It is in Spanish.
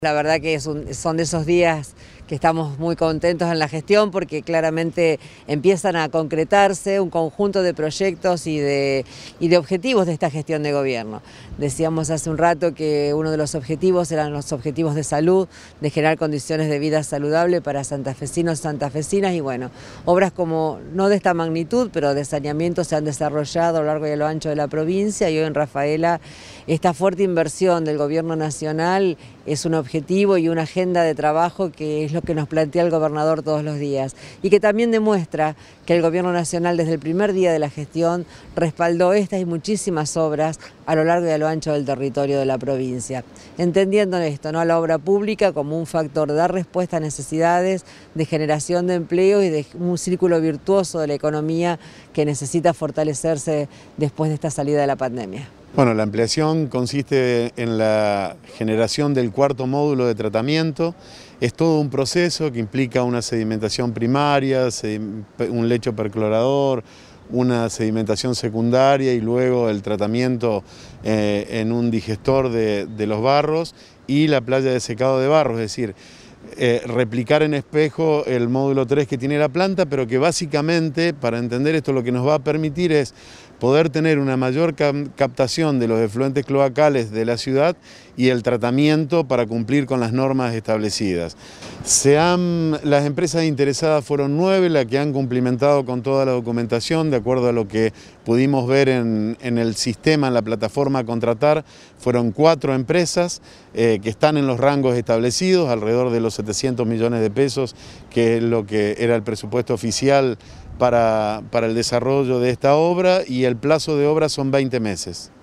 La verdad que son de esos días que estamos muy contentos en la gestión porque claramente empiezan a concretarse un conjunto de proyectos y de objetivos de esta gestión de gobierno. Decíamos hace un rato que uno de los objetivos eran los objetivos de salud, de generar condiciones de vida saludable para santafesinos y santafesinas, y bueno, obras como, no de esta magnitud, pero de saneamiento se han desarrollado a lo largo y a lo ancho de la provincia, y hoy en Rafaela esta fuerte inversión del gobierno nacional es un objetivo y una agenda de trabajo que es lo que nos plantea el gobernador todos los días, y que también demuestra que el gobierno nacional desde el primer día de la gestión respaldó estas y muchísimas obras a lo largo y a lo ancho del territorio de la provincia, entendiendo esto, ¿no?, a la obra pública como un factor de dar respuesta a necesidades, de generación de empleo y de un círculo virtuoso de la economía que necesita fortalecerse después de esta salida de la pandemia. Bueno, la ampliación consiste en la generación del cuarto módulo de tratamiento. Es todo un proceso que implica una sedimentación primaria, un lecho perclorador, una sedimentación secundaria y luego el tratamiento en un digestor de los barros y la playa de secado de barros, es decir, replicar en espejo el módulo 3 que tiene la planta, pero que básicamente, para entender esto, lo que nos va a permitir es poder tener una mayor captación de los efluentes cloacales de la ciudad y el tratamiento para cumplir con las normas establecidas. Las empresas interesadas fueron 9 las que han cumplimentado con toda la documentación, de acuerdo a lo que pudimos ver en el sistema, en la plataforma a contratar. Fueron 4 empresas que están en los rangos establecidos, alrededor de los 700 millones de pesos, que es lo que era el presupuesto oficial para el desarrollo de esta obra, y el plazo de obra son 20 meses.